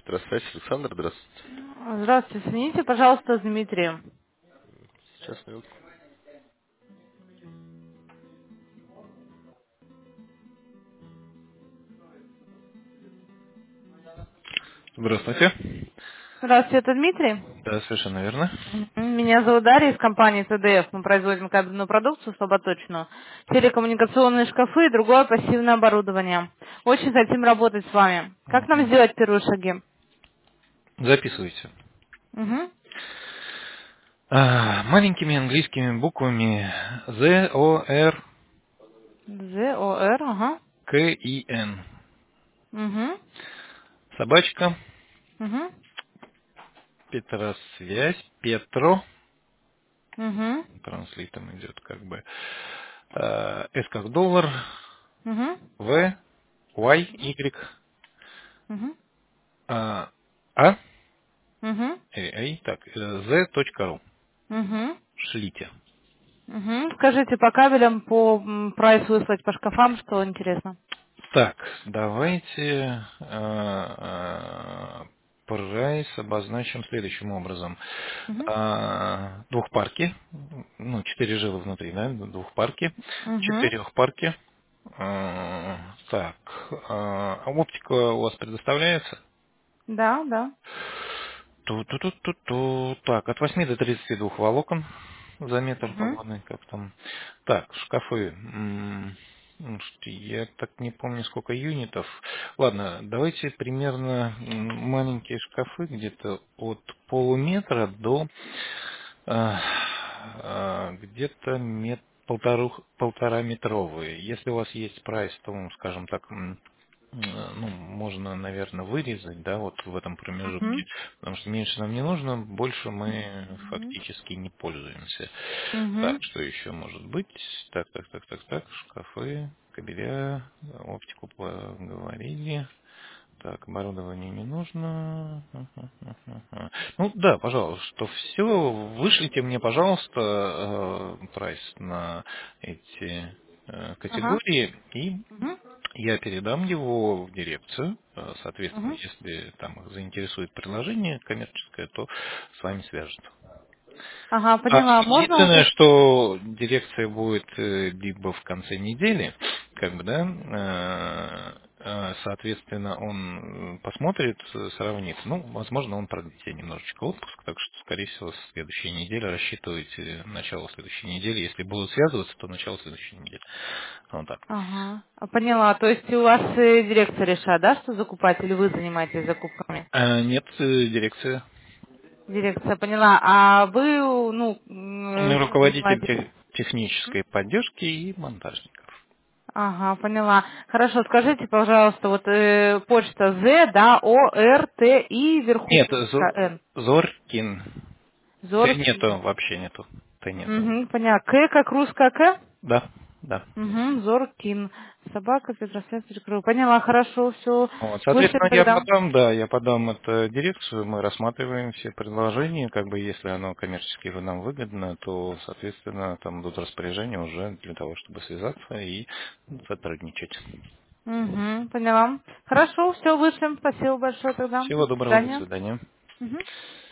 Здравствуйте, Александр, здравствуйте. Здравствуйте, соедините, пожалуйста, с Дмитрием. Сейчас, минутку. Здравствуйте. Здравствуйте, это Дмитрий. Да, совершенно верно. Меня зовут Дарья из компании ТДФ. Мы производим кабельную продукцию слаботочную, телекоммуникационные шкафы и другое пассивное оборудование. Очень хотим работать с вами. Как нам Мгм. сделать первые шаги? Записывайте. Угу. Маленькими английскими буквами Z, O, R, ЗОР, ага. K, I, N. Угу. Собачка, Угу. Петросвязь, Петро. Угу. Транслитом идет как бы. S как доллар, Угу. V, Y, Y, Угу. A, Угу. так, Z.ru. Угу. Шлите. Угу. Скажите, по кабелям, по прайс выслать по шкафам, что интересно? Так, давайте прайс обозначим следующим образом. Угу. Двухпарки, ну, 4 жилы внутри, да, двухпарки, Угу. четырехпарки. Так, оптика у вас предоставляется? Да, да. Ту-ту-ту-ту-ту. Так, от 8 до 32 волокон за метр Угу. погодный, как там. Так, шкафы. Слушайте, я так не помню, сколько юнитов. Ладно, давайте примерно маленькие шкафы, где-то от полуметра до где-то полтора метровые. Если у вас есть прайс, то, скажем так, ну, можно, наверное, вырезать, да, вот в этом Угу. промежутке, потому что меньше нам не нужно, больше мы Мгм. фактически не пользуемся. Так, Мгм. что еще может быть? Так, шкафы, кабеля, оптику поговорили. Так, оборудование не нужно. Ну да, пожалуйста, что все. Вышлите мне, пожалуйста, прайс на эти Ага. категории, и Мгм. я передам его в дирекцию. Соответственно, Мгм. если там их заинтересует предложение коммерческое, то с вами свяжутся. Ага, поняла. Можно Единственное, уточнить? что дирекция будет либо в конце недели, как бы, да, соответственно, он посмотрит, сравнит. Ну, возможно, он продлит себе немножечко отпуск, так что, скорее всего, с следующей недели рассчитывайте начало следующей недели. Если будут связываться, то начало следующей недели. Вот так. Ага. Поняла. То есть у вас дирекция решает, да, что закупать, или вы занимаетесь закупками? Нет, дирекция. Дирекция, поняла. А вы, ну, Мы чем руководитель занимаетесь? технической поддержки и монтажников. Ага, поняла. Хорошо, скажите, пожалуйста, вот почта З, да, О, Р, Т, И, вверху Нет, курска Н. Зоркин. Т Зоркин. нету, вообще нету. Т нету. Угу, понятно. К как русская К? Да, да. Угу, Зоркин. Собака, Петросвязь, перекрою. Поняла, хорошо, все. Вот, Вышлем соответственно, тогда. я подам это дирекцию, мы рассматриваем все предложения, как бы если оно коммерчески нам выгодно, то, соответственно, там будут распоряжения уже для того, чтобы связаться и сотрудничать. Угу, поняла. Хорошо, все, вышлем. Спасибо большое тогда. Всего До доброго, до свидания. свидания. Мгм.